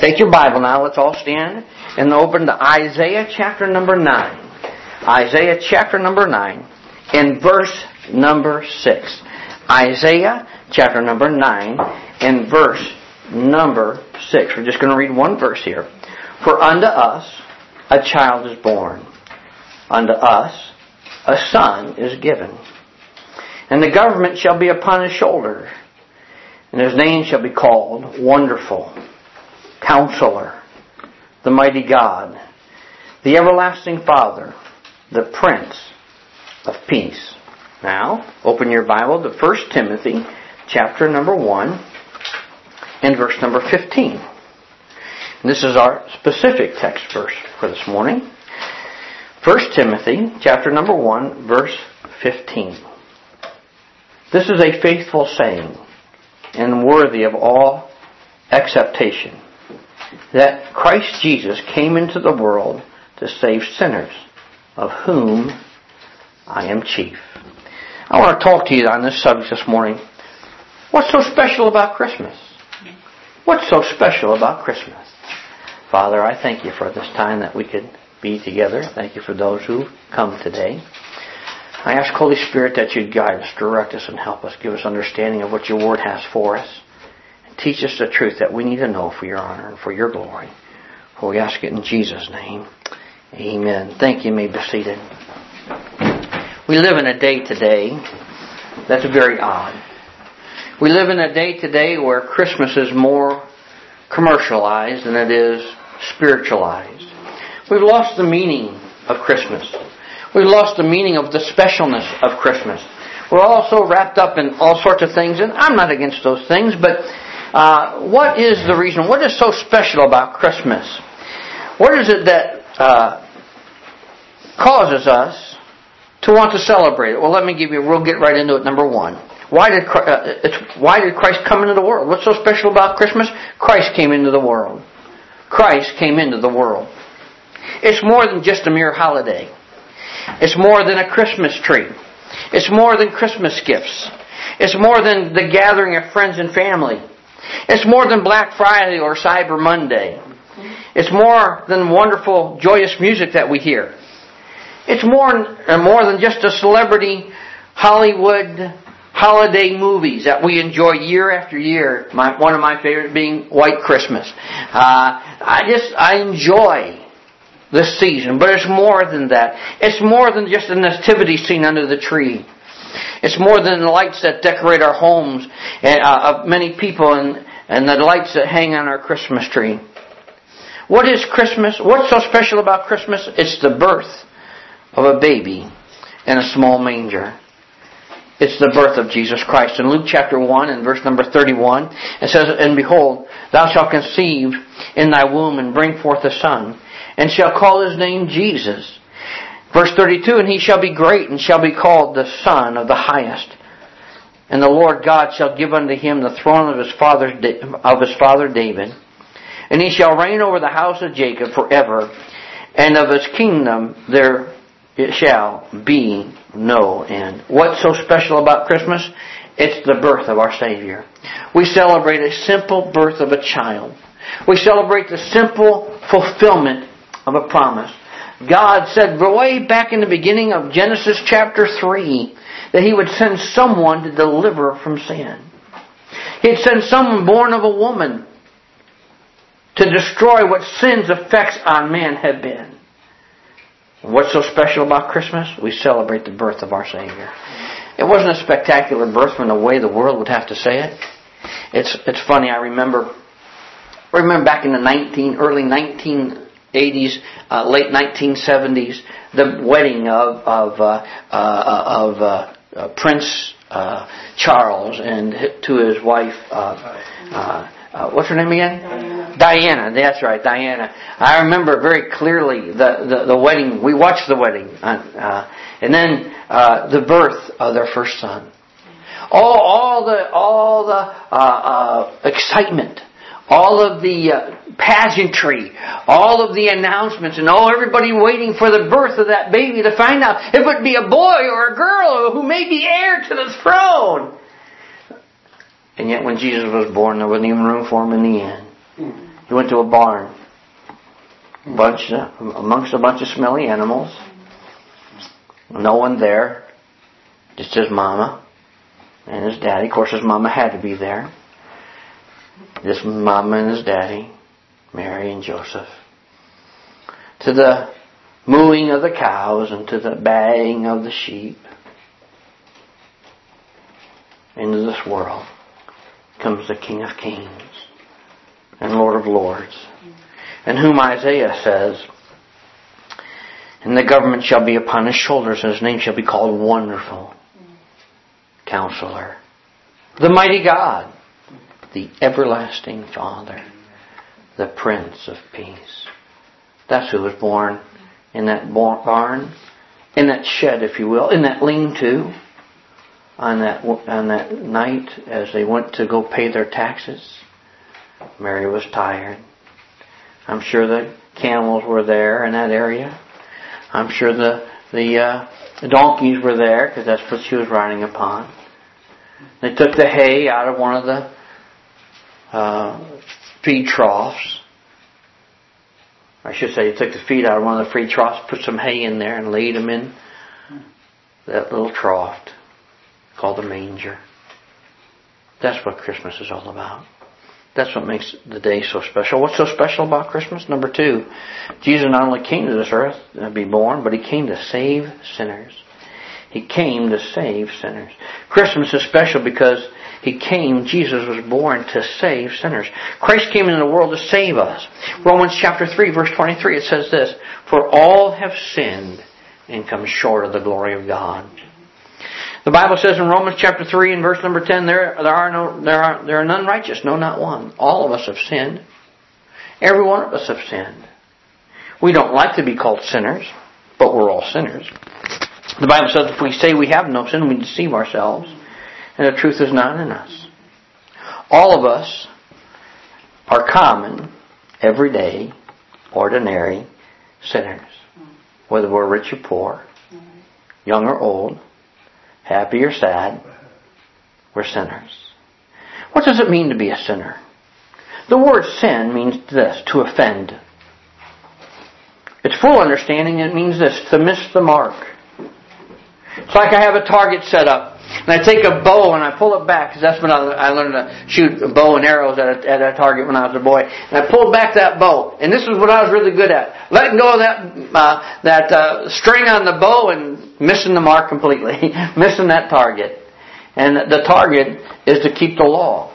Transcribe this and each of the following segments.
Take your Bible now. Let's all stand and open to Isaiah chapter number 9. Isaiah chapter number 9 and verse number 6. Isaiah chapter number 9 and verse number 6. We're just going to read one verse here. For unto us a child is born. Unto us a son is given. And the government shall be upon his shoulder. And his name shall be called Wonderful, Counselor, the Mighty God, the Everlasting Father, the Prince of Peace. Now, open your Bible to 1 Timothy chapter number 1 and verse number 15. And this is our specific text verse for this morning. 1 Timothy chapter number 1 verse 15. This is a faithful saying and worthy of all acceptation, that Christ Jesus came into the world to save sinners, of whom I am chief. I want to talk to you on this subject this morning. What's so special about Christmas? What's so special about Christmas? Father, I thank you for this time that we could be together. Thank you for those who come today. I ask, Holy Spirit, that you'd guide us, direct us, and help us. Give us understanding of what your word has for us. And teach us the truth that we need to know for your honor and for your glory. For we ask it in Jesus' name. Amen. Thank you. You may be seated. We live in a day today that's very odd. We live in a day today where Christmas is more commercialized than it is spiritualized. We've lost the meaning of Christmas. We've lost the meaning of the specialness of Christmas. We're all so wrapped up in all sorts of things, and I'm not against those things, but what is the reason? What is so special about Christmas? What is it that causes us to want to celebrate it? Well, we'll get right into it. Number one. Why did Christ come into the world? What's so special about Christmas? Christ came into the world. Christ came into the world. It's more than just a mere holiday. It's more than a Christmas tree. It's more than Christmas gifts. It's more than the gathering of friends and family. It's more than Black Friday or Cyber Monday. It's more than wonderful, joyous music that we hear. It's more than just a celebrity Hollywood holiday movies that we enjoy year after year. One of my favorites being White Christmas. I enjoy this season, but it's more than that. It's more than just a nativity scene under the tree. It's more than the lights that decorate our homes of many people and the lights that hang on our Christmas tree. What is Christmas? What's so special about Christmas? It's the birth of a baby in a small manger. It's the birth of Jesus Christ. In Luke chapter 1 and verse number 31, it says, And behold, thou shalt conceive in thy womb and bring forth a son, and shall call his name Jesus. Verse 32, And he shall be great, and shall be called the Son of the Highest. And the Lord God shall give unto him the throne of his father David. And he shall reign over the house of Jacob forever, and of his kingdom there it shall be no end. What's so special about Christmas? It's the birth of our Savior. We celebrate a simple birth of a child. We celebrate the simple fulfillment of a promise. God said way back in the beginning of Genesis chapter 3 that He would send someone to deliver from sin. He'd send someone born of a woman to destroy what sin's effects on man had been. What's so special about Christmas? We celebrate the birth of our Savior. It wasn't a spectacular birth from the way the world would have to say it. It's funny. I remember back in the early 1980s, late 1970s, the wedding of Prince Charles and to his wife. What's her name again? Diana. That's right, Diana. I remember very clearly the wedding. We watched the wedding, and then the birth of their first son. All the excitement, all of the pageantry, all of the announcements, and everybody waiting for the birth of that baby to find out if it would be a boy or a girl who may be heir to the throne. And yet when Jesus was born, there wasn't even room for him in the inn. He went to a barn. Amongst a bunch of smelly animals. No one there. Just his mama and his daddy. Of course, his mama had to be there. Just mama and his daddy, Mary and Joseph. To the mooing of the cows and to the baying of the sheep. Into this world comes the King of Kings and Lord of Lords, and whom Isaiah says, and the government shall be upon his shoulders, and his name shall be called Wonderful Counselor, the Mighty God, the Everlasting Father, the Prince of Peace. That's who was born in that barn, in that shed, if you will, in that lean-to, on that night as they went to go pay their taxes. Mary was tired. I'm sure the camels were there in that area. I'm sure the donkeys were there because that's what she was riding upon. They took the hay out of one of the feed troughs. I should say, they took the feed out of one of the feed troughs, put some hay in there and laid them in that little trough called the manger. That's what Christmas is all about. That's what makes the day so special. What's so special about Christmas? Number 2, Jesus not only came to this earth to be born, but He came to save sinners. He came to save sinners. Christmas is special because Jesus was born to save sinners. Christ came into the world to save us. Romans chapter 3, verse 23, it says this, "For all have sinned and come short of the glory of God." The Bible says in Romans chapter 3 and verse number 10, there are none righteous, no, not one. All of us have sinned. Every one of us have sinned. We don't like to be called sinners, but we're all sinners. The Bible says if we say we have no sin, we deceive ourselves, and the truth is not in us. All of us are common, everyday, ordinary sinners. Whether we're rich or poor, young or old, happy or sad, we're sinners. What does it mean to be a sinner? The word sin means this, to offend. Its full understanding, it means this, to miss the mark. It's like I have a target set up, and I take a bow and I pull it back, because that's when I learned to shoot a bow and arrows at a target when I was a boy. And I pulled back that bow, and this is what I was really good at. Letting go of that string on the bow and missing the mark completely. Missing that target. And the target is to keep the law.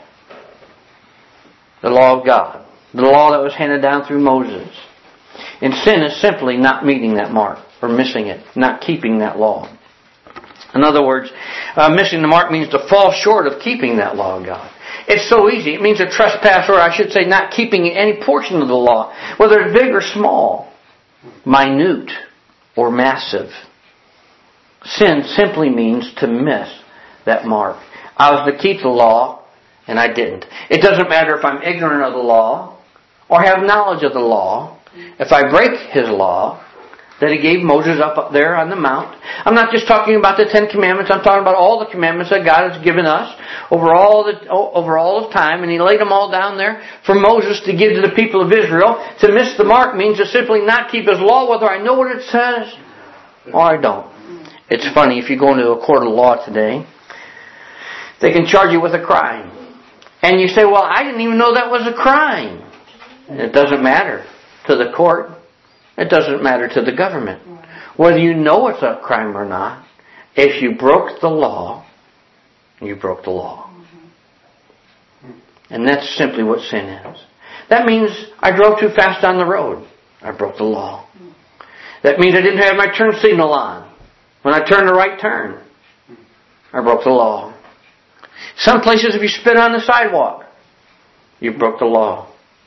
The law of God. The law that was handed down through Moses. And sin is simply not meeting that mark, or missing it, not keeping that law. In other words, missing the mark means to fall short of keeping that law of God. It's so easy. It means a trespass, or I should say not keeping any portion of the law, whether it's big or small, minute or massive. Sin simply means to miss that mark. I was to keep the law, and I didn't. It doesn't matter if I'm ignorant of the law or have knowledge of the law. If I break His law that He gave Moses up there on the mount, I'm not just talking about the 10 Commandments. I'm talking about all the commandments that God has given us over all of time, and He laid them all down there for Moses to give to the people of Israel. To miss the mark means to simply not keep His law, whether I know what it says or I don't. It's funny, if you go into a court of law today, they can charge you with a crime. And you say, well, I didn't even know that was a crime. It doesn't matter to the court. It doesn't matter to the government. Whether you know it's a crime or not, if you broke the law, you broke the law. And that's simply what sin is. That means I drove too fast on the road. I broke the law. That means I didn't have my turn signal on when I turned the right turn. I broke the law. Some places, if you spit on the sidewalk, you broke the law.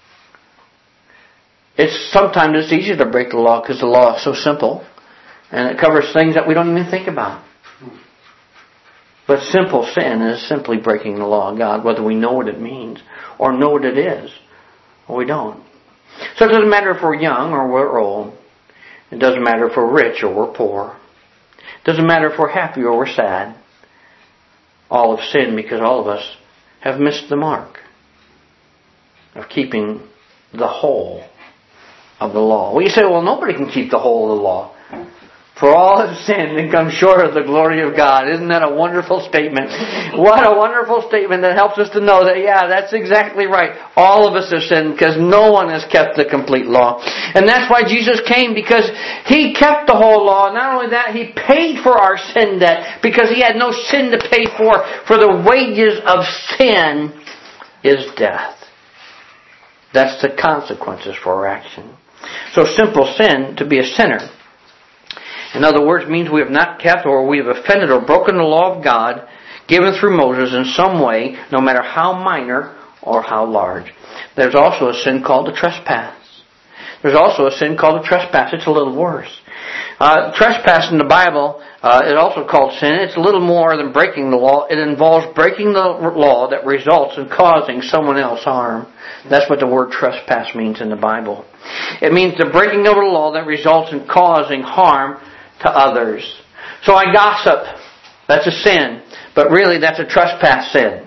Sometimes it's easier to break the law because the law is so simple and it covers things that we don't even think about. But simple sin is simply breaking the law of God, whether we know what it means or know what it is or we don't. So it doesn't matter if we're young or we're old. It doesn't matter if we're rich or we're poor. It doesn't matter if we're happy or we're sad. All have sinned because all of us have missed the mark of keeping the whole of the law. Well, you say, well, nobody can keep the whole of the law. For all have sinned and come short of the glory of God. Isn't that a wonderful statement? What a wonderful statement that helps us to know that, yeah, that's exactly right. All of us have sinned because no one has kept the complete law. And that's why Jesus came, because He kept the whole law. Not only that, He paid for our sin debt because He had no sin to pay for. For the wages of sin is death. That's the consequences for our action. So simple sin, to be a sinner, in other words, means we have not kept or we have offended or broken the law of God given through Moses in some way, no matter how minor or how large. There's also a sin called a trespass. There's also a sin called a trespass. It's a little worse. Trespass in the Bible is also called sin. It's a little more than breaking the law. It involves breaking the law that results in causing someone else harm. That's what the word trespass means in the Bible. It means the breaking of the law that results in causing harm to others. So I gossip. That's a sin. But really that's a trespass sin.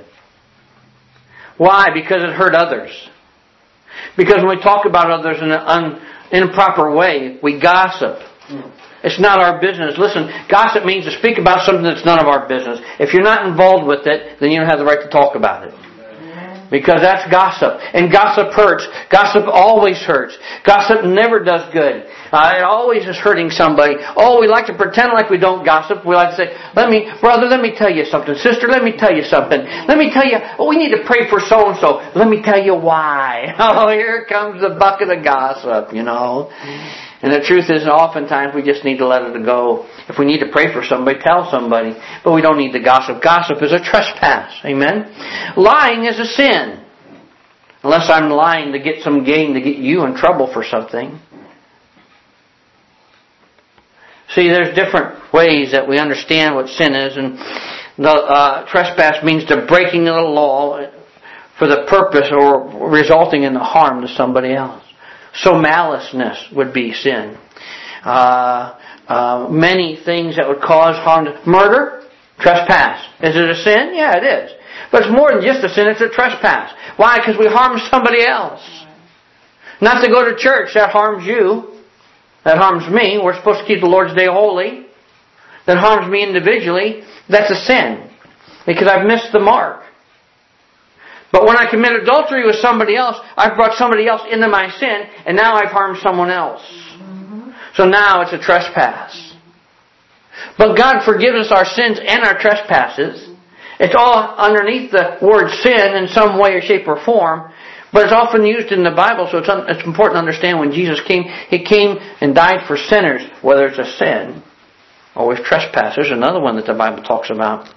Why? Because it hurt others. Because when we talk about others in an improper way, we gossip. It's not our business. Listen, gossip means to speak about something that's none of our business. If you're not involved with it, then you don't have the right to talk about it. Because that's gossip. And gossip hurts. Gossip always hurts. Gossip never does good. It always is hurting somebody. Oh, we like to pretend like we don't gossip. We like to say, brother, let me tell you something. Sister, let me tell you something. Let me tell you, we need to pray for so-and-so. Let me tell you why. Oh, here comes the bucket of gossip, And the truth is, oftentimes we just need to let it go. If we need to pray for somebody, tell somebody. But we don't need to gossip. Gossip is a trespass. Amen? Lying is a sin. Unless I'm lying to get some gain, to get you in trouble for something. See, there's different ways that we understand what sin is. And the trespass means the breaking of the law for the purpose or resulting in the harm to somebody else. So maliceness would be sin. Many things that would cause harm to murder, trespass. Is it a sin? Yeah, it is. But it's more than just a sin, it's a trespass. Why? Because we harm somebody else. Not to go to church, that harms you. That harms me. We're supposed to keep the Lord's Day holy. That harms me individually. That's a sin. Because I've missed the mark. But when I commit adultery with somebody else, I've brought somebody else into my sin, and now I've harmed someone else. So now it's a trespass. But God forgives us our sins and our trespasses. It's all underneath the word sin in some way or shape or form, but it's often used in the Bible, so it's important to understand when Jesus came, He came and died for sinners, whether it's a sin or with trespass. There's another one that the Bible talks about.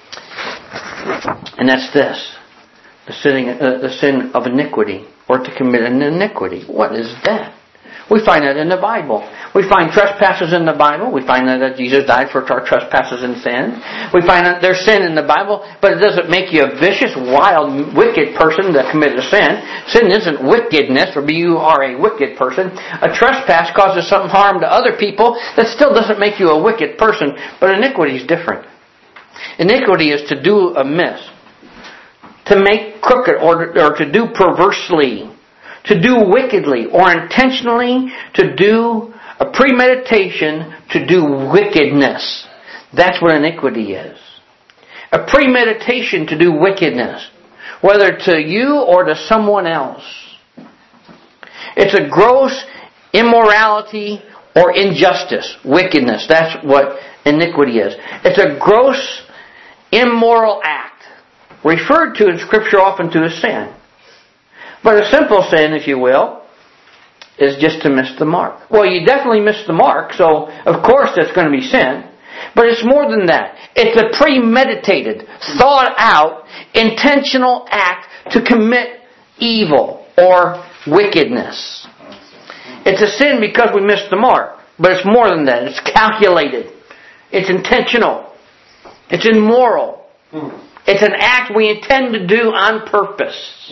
And that's this. The sin of iniquity, or to commit an iniquity. What is that? We find that in the Bible. We find trespasses in the Bible. We find that Jesus died for our trespasses and sin. We find that there's sin in the Bible, but it doesn't make you a vicious, wild, wicked person that committed a sin. Sin isn't wickedness, or you are a wicked person. A trespass causes some harm to other people. That still doesn't make you a wicked person, but iniquity is different. Iniquity is to do amiss, to make crooked, or to do perversely, to do wickedly, or intentionally to do a premeditation to do wickedness. That's what iniquity is. A premeditation to do wickedness, whether to you or to someone else. It's a gross immorality or injustice, wickedness. That's what iniquity is. It's a gross immoral act, referred to in Scripture often to as sin. But a simple sin, if you will, is just to miss the mark. Well, you definitely missed the mark, so of course that's going to be sin. But it's more than that. It's a premeditated, thought out, intentional act to commit evil or wickedness. It's a sin because we missed the mark. But it's more than that. It's calculated. It's intentional. It's immoral. It's an act we intend to do on purpose.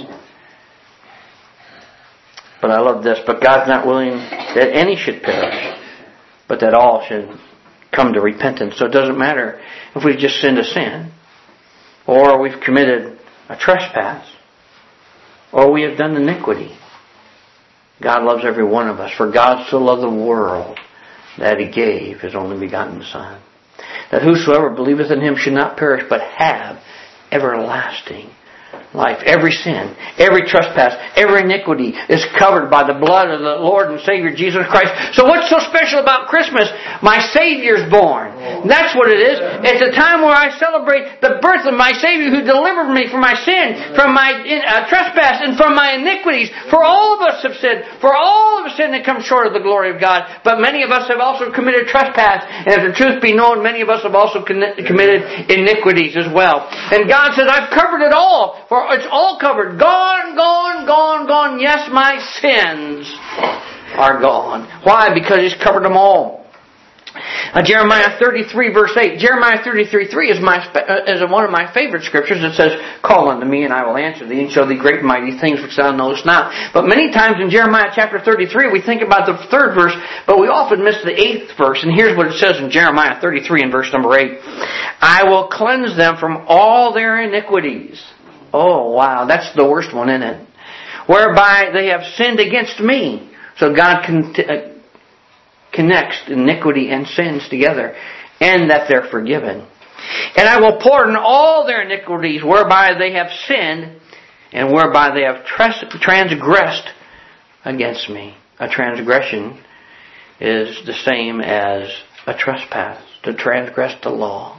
But I love this. But God's not willing that any should perish, but that all should come to repentance. So it doesn't matter if we've just sinned a sin, or we've committed a trespass, or we have done iniquity. God loves every one of us. For God so loved the world that He gave His only begotten Son, that whosoever believeth in Him should not perish, but have everlasting life. Every sin, every trespass, every iniquity is covered by the blood of the Lord and Savior Jesus Christ. So what's so special about Christmas? My Savior's born. That's what it is. It's a time where I celebrate the birth of my Savior who delivered me from my sin, from my trespass, and from my iniquities. For all of us have sinned. For all of us sinned and come short of the glory of God. But many of us have also committed trespass. And if the truth be known, many of us have also committed iniquities as well. And God says, I've covered it all. For it's all covered. Gone, gone, gone, gone. Yes, my sins are gone. Why? Because He's covered them all. Jeremiah 33 verse 8. Jeremiah 33:3 is one of my favorite scriptures. It says, call unto me and I will answer thee and show thee great and mighty things which thou knowest not. But many times in Jeremiah chapter 33 we think about the third verse, but we often miss the 8th verse. And here's what it says in Jeremiah 33 and verse number 8. I will cleanse them from all their iniquities. Oh, wow. That's the worst one, isn't it? Whereby they have sinned against me. So God connects iniquity and sins together. And that they're forgiven. And I will pardon all their iniquities whereby they have sinned and whereby they have transgressed against me. A transgression is the same as a trespass. To transgress the law.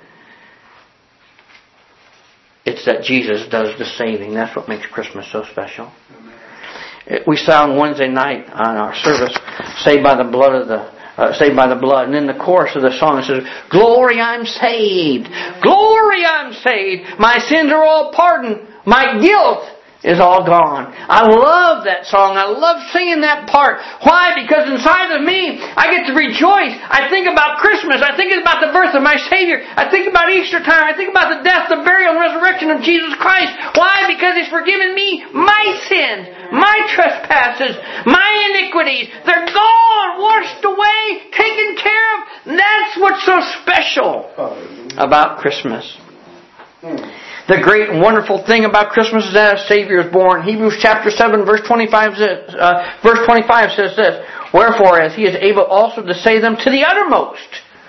It's that Jesus does the saving. That's what makes Christmas so special. We sang Wednesday night on our service, "Saved by the blood of saved by the blood," and in the chorus of the song it says, "Glory, I'm saved. Glory, I'm saved. My sins are all pardoned. My guilt is all gone." I love that song. I love singing that part. Why? Because inside of me, I get to rejoice. I think about Christmas. I think about the birth of my Savior. I think about Easter time. I think about the death, the burial, and resurrection of Jesus Christ. Why? Because He's forgiven me my sins, my trespasses, my iniquities. They're gone, washed away, taken care of. That's what's so special about Christmas. The great and wonderful thing about Christmas is that a Savior is born. Hebrews chapter 7 verse 25 says this, "Wherefore, as He is able also to save them to the uttermost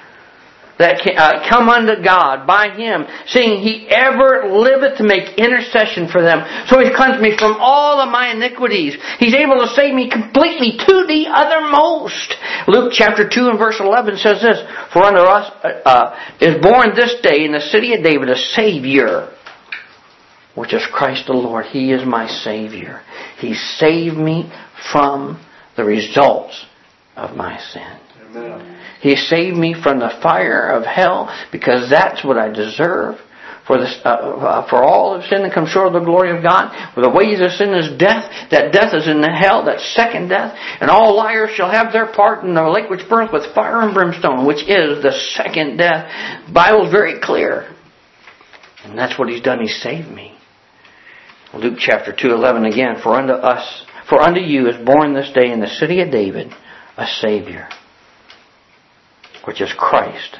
that come unto God by Him, seeing He ever liveth to make intercession for them. So He's cleansed me from all of my iniquities. He's able to save me completely to the uttermost." Luke chapter 2 and verse 11 says this, "For unto us is born this day in the city of David a Savior, which is Christ the Lord." He is my Savior. He saved me from the results of my sin. Amen. He saved me from the fire of hell, because that's what I deserve. For all have sinned and come short of the glory of God. For the wages of sin is death. That death is in the hell. That second death. And all liars shall have their part in the lake which burneth with fire and brimstone, which is the second death. The Bible is very clear. And that's what He's done. He saved me. Luke chapter 2:11 again. For unto you is born this day in the city of David a Savior, which is Christ.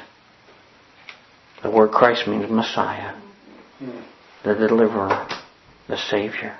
The word Christ means Messiah, the deliverer, the Savior.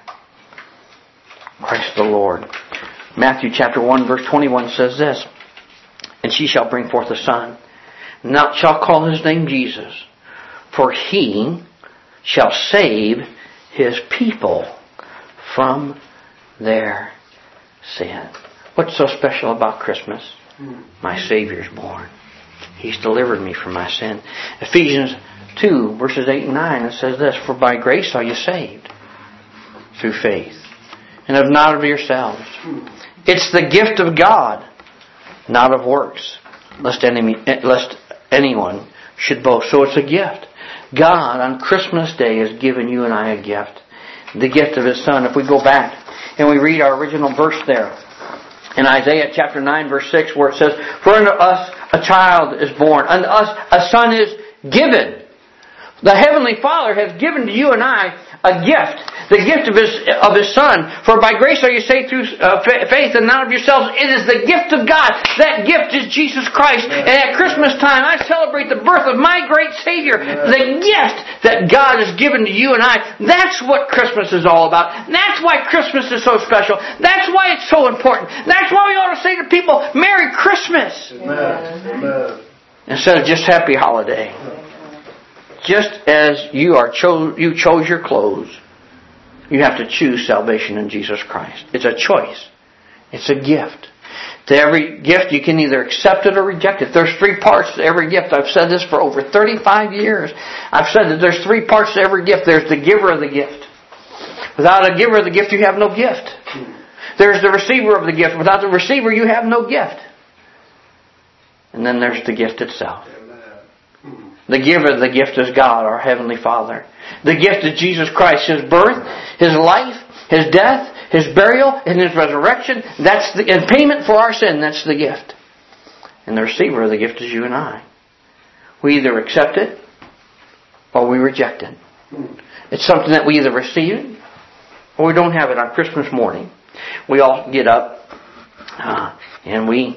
Christ the Lord. Matthew chapter 1 verse 21 says this, "And she shall bring forth a son, and thou shalt call his name Jesus, for He shall save His people from their sin." What's so special about Christmas? My Savior's born. He's delivered me from my sin. Ephesians 2 verses 8 and 9, it says this, "For by grace are you saved, through faith, and not of yourselves. It's the gift of God, not of works, lest anyone should boast." So it's a gift. God on Christmas Day has given you and I a gift. The gift of His Son. If we go back and we read our original verse there, in Isaiah chapter 9 verse 6, where it says, "For unto us a child is born, unto us a son is given." The Heavenly Father has given to you and I a gift. The gift of His Son. For by grace are you saved through faith, and not of yourselves. It is the gift of God. That gift is Jesus Christ. And at Christmas time, I celebrate the birth of my great Savior. The gift that God has given to you and I. That's what Christmas is all about. That's why Christmas is so special. That's why it's so important. That's why we ought to say to people, Merry Christmas! Amen. Instead of just Happy Holiday. Just as you chose your clothes, you have to choose salvation in Jesus Christ. It's a choice. It's a gift. To every gift, you can either accept it or reject it. There's 3 parts to every gift. I've said this for over 35 years. I've said that there's 3 parts to every gift. There's the giver of the gift. Without a giver of the gift, you have no gift. There's the receiver of the gift. Without the receiver, you have no gift. And then there's the gift itself. The giver of the gift is God, our Heavenly Father. The gift is Jesus Christ, His birth, His life, His death, His burial, and His resurrection. That's the payment for our sin. That's the gift. And the receiver of the gift is you and I. We either accept it or we reject it. It's something that we either receive or we don't have it. On Christmas morning, we all get up and we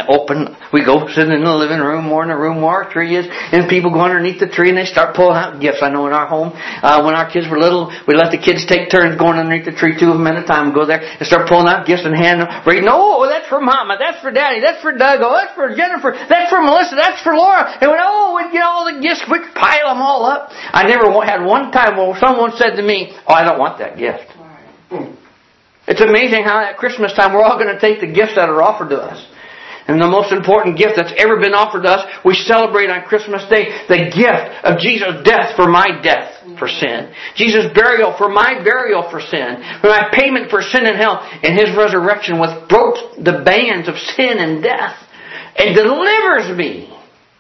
go sit in the living room or in the room where our tree is, and people go underneath the tree and they start pulling out gifts. I know in our home, when our kids were little, we let the kids take turns going underneath the tree, 2 of them at a time, go there and start pulling out gifts and hand them, reading, oh, that's for Mama, that's for Daddy, that's for Doug, oh, that's for Jennifer, that's for Melissa, that's for Laura. And we'd get all the gifts, we'd pile them all up. I never had one time when someone said to me, oh, I don't want that gift. It's amazing how at Christmas time we're all going to take the gifts that are offered to us. And the most important gift that's ever been offered to us, we celebrate on Christmas Day, the gift of Jesus' death for my death for sin. Jesus' burial for my burial for sin. For my payment for sin and hell. And His resurrection which broke the bands of sin and death. And delivers me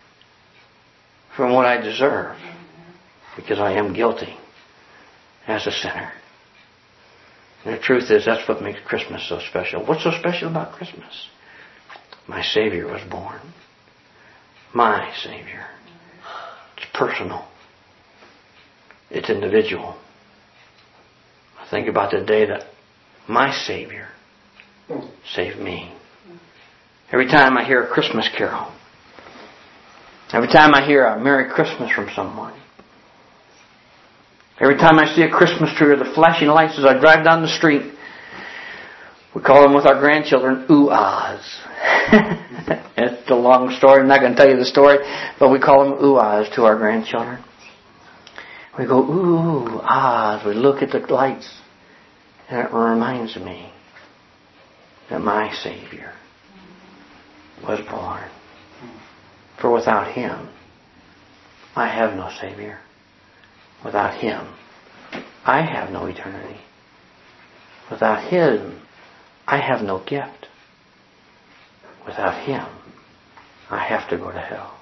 from what I deserve. Because I am guilty as a sinner. And the truth is, that's what makes Christmas so special. What's so special about Christmas? My Savior was born. My Savior. It's personal. It's individual. I think about the day that my Savior saved me. Every time I hear a Christmas carol, every time I hear a Merry Christmas from someone, every time I see a Christmas tree or the flashing lights as I drive down the street, we call them with our grandchildren, ooh-ahs. It's a long story. I'm not going to tell you the story, but we call them ooh-ahs to our grandchildren. We go, ooh-ahs. We look at the lights, and it reminds me that my Savior was born. For without Him, I have no Savior. Without Him, I have no eternity. Without Him, I have no gift. Without Him, I have to go to hell.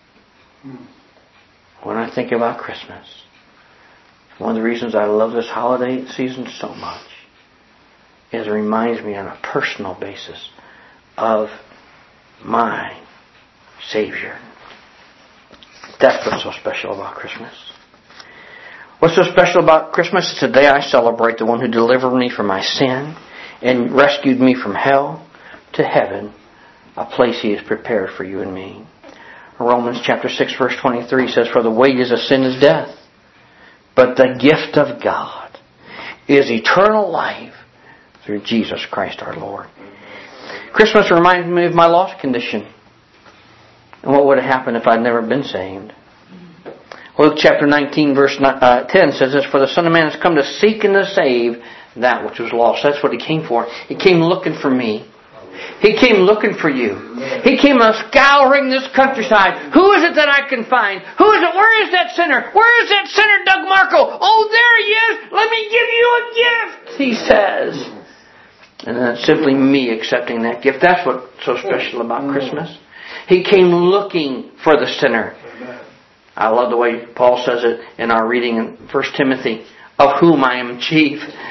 When I think about Christmas, one of the reasons I love this holiday season so much is it reminds me on a personal basis of my Savior. That's what's so special about Christmas. What's so special about Christmas is today I celebrate the one who delivered me from my sin and rescued me from hell to heaven, a place He has prepared for you and me. Romans chapter 6 verse 23 says, for the wages of sin is death, but the gift of God is eternal life through Jesus Christ our Lord. Christmas reminds me of my lost condition and what would have happened if I'd never been saved. Luke chapter 19 verse 10 says this, for the Son of Man has come to seek and to save that which was lost. That's what He came for. He came looking for me. He came looking for you. He came scouring this countryside. Who is it that I can find? Who is it? Where is that sinner? Where is that sinner, Doug Marco? Oh, there he is. Let me give you a gift, He says. And that's simply me accepting that gift. That's what's so special about Christmas. He came looking for the sinner. I love the way Paul says it in our reading in 1 Timothy, of whom I am chief.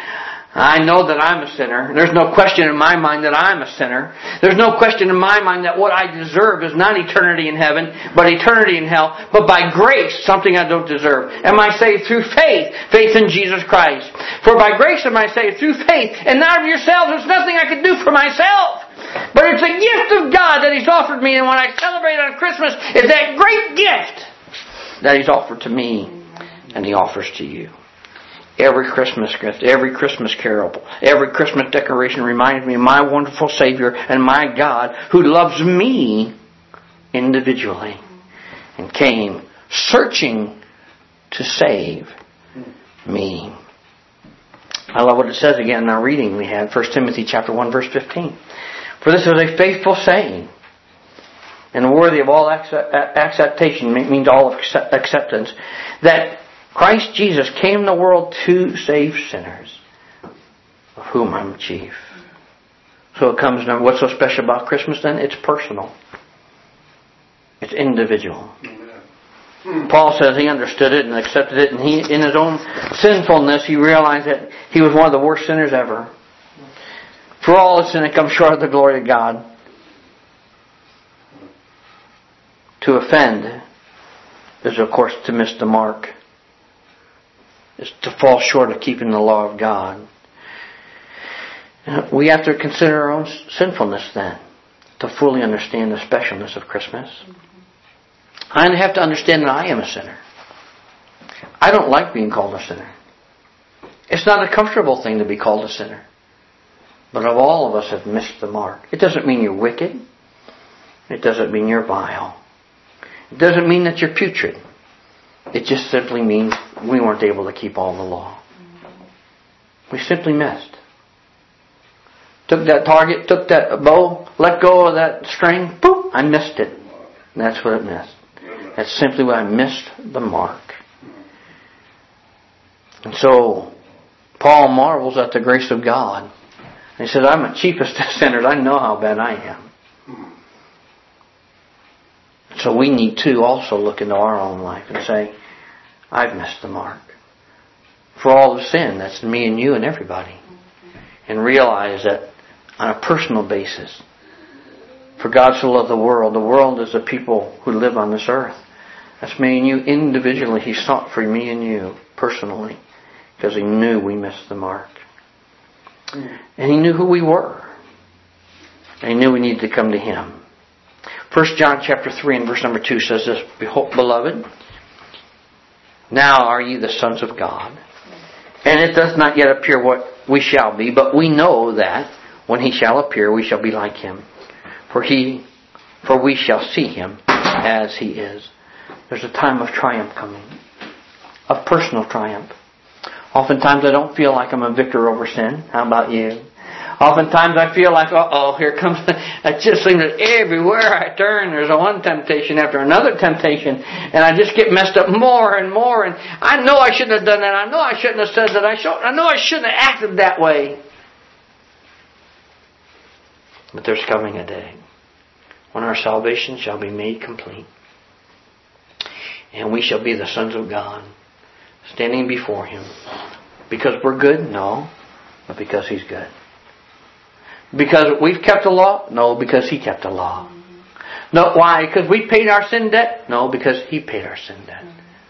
I know that I'm a sinner. There's no question in my mind that I'm a sinner. There's no question in my mind that what I deserve is not eternity in heaven, but eternity in hell. But by grace, something I don't deserve. Am I saved through faith? Faith in Jesus Christ. For by grace am I saved through faith. And not of yourselves. There's nothing I can do for myself. But it's a gift of God that He's offered me. And when I celebrate on Christmas, it's that great gift that He's offered to me and He offers to you. Every Christmas gift, every Christmas carol, every Christmas decoration reminds me of my wonderful Savior and my God who loves me individually and came searching to save me. I love what it says again in our reading we had, 1 Timothy chapter 1, verse 15. For this is a faithful saying and worthy of all acceptation, means all of acceptance, that Christ Jesus came in the world to save sinners, of whom I'm chief. So it comes now. What's so special about Christmas then? It's personal. It's individual. Paul says he understood it and accepted it, and he, in his own sinfulness, he realized that he was one of the worst sinners ever. For all the sin that comes short of the glory of God. To offend is, of course, to miss the mark. Is to fall short of keeping the law of God. We have to consider our own sinfulness then to fully understand the specialness of Christmas. I have to understand that I am a sinner. I don't like being called a sinner. It's not a comfortable thing to be called a sinner. But of all of us have missed the mark. It doesn't mean you're wicked. It doesn't mean you're vile. It doesn't mean that you're putrid. It just simply means we weren't able to keep all the law. We simply missed. Took that target, took that bow, let go of that string, boop, I missed it. And that's what it missed. That's simply what I missed the mark. And so, Paul marvels at the grace of God. And he says, I'm the chiefest of sinners. I know how bad I am. So we need to also look into our own life and say, I've missed the mark. For all the sin, that's me and you and everybody. And realize that on a personal basis, for God so loved the world is the people who live on this earth. That's me and you individually. He sought for me and you personally because He knew we missed the mark. And He knew who we were. And He knew we needed to come to Him. 1 John chapter 3 and verse number 2 says this, Behold, beloved, now are ye the sons of God. And it does not yet appear what we shall be, but we know that when He shall appear, we shall be like Him. For we shall see Him as He is. There's a time of triumph coming. Of personal triumph. Oftentimes I don't feel like I'm a victor over sin. How about you? Oftentimes I feel like, here comes... It just seems that everywhere I turn, there's one temptation after another temptation. And I just get messed up more and more. And I know I shouldn't have done that. I know I shouldn't have said that. I know I shouldn't have acted that way. But there's coming a day when our salvation shall be made complete. And we shall be the sons of God, standing before Him. Because we're good? No. But because He's good. Because we've kept the law? No, because He kept the law. No, why? Because we paid our sin debt? No, because He paid our sin debt.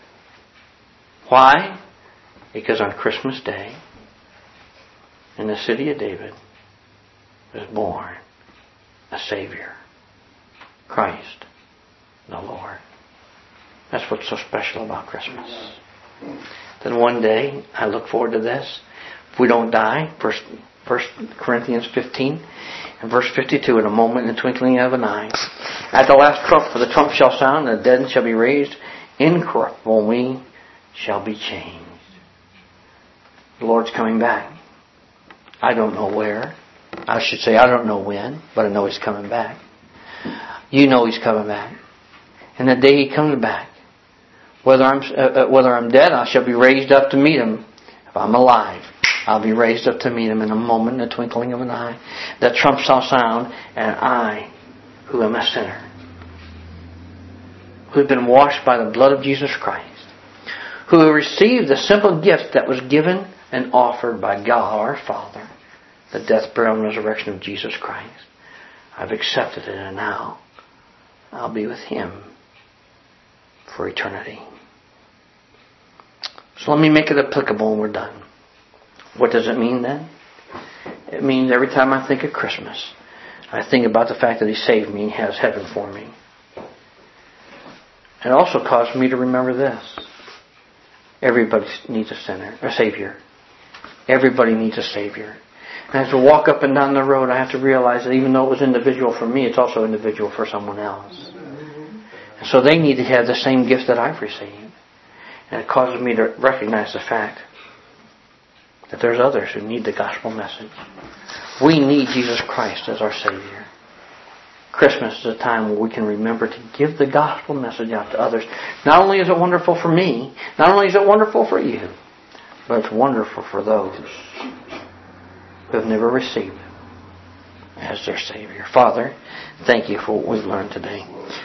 Why? Because on Christmas Day, in the city of David, was born a Savior, Christ the Lord. That's what's so special about Christmas. Then one day, I look forward to this. If we don't die, 1 Corinthians 15 and verse 52, in a moment, in the twinkling of an eye, at the last trump, for the trump shall sound, and the dead shall be raised incorruptible, and we shall be changed. The Lord's coming back. I don't know where. I should say I don't know when, but I know He's coming back. You know He's coming back. And the day He comes back, whether I'm dead, I shall be raised up to meet Him. If I'm alive, I'll be raised up to meet Him in a moment, in the twinkling of an eye. The trump shall sound, and I, who am a sinner, who have been washed by the blood of Jesus Christ, who have received the simple gift that was given and offered by God our Father, the death, burial, and resurrection of Jesus Christ. I've accepted it, and now I'll be with Him for eternity. So let me make it applicable and we're done. What does it mean then? It means every time I think of Christmas, I think about the fact that He saved me and has heaven for me. It also caused me to remember this. Everybody needs a Savior. Everybody needs a Savior. And as we walk up and down the road, I have to realize that even though it was individual for me, it's also individual for someone else. And so they need to have the same gifts that I've received. And it causes me to recognize the fact that there's others who need the gospel message. We need Jesus Christ as our Savior. Christmas is a time where we can remember to give the gospel message out to others. Not only is it wonderful for me, not only is it wonderful for you, but it's wonderful for those who have never received Him as their Savior. Father, thank You for what we've learned today.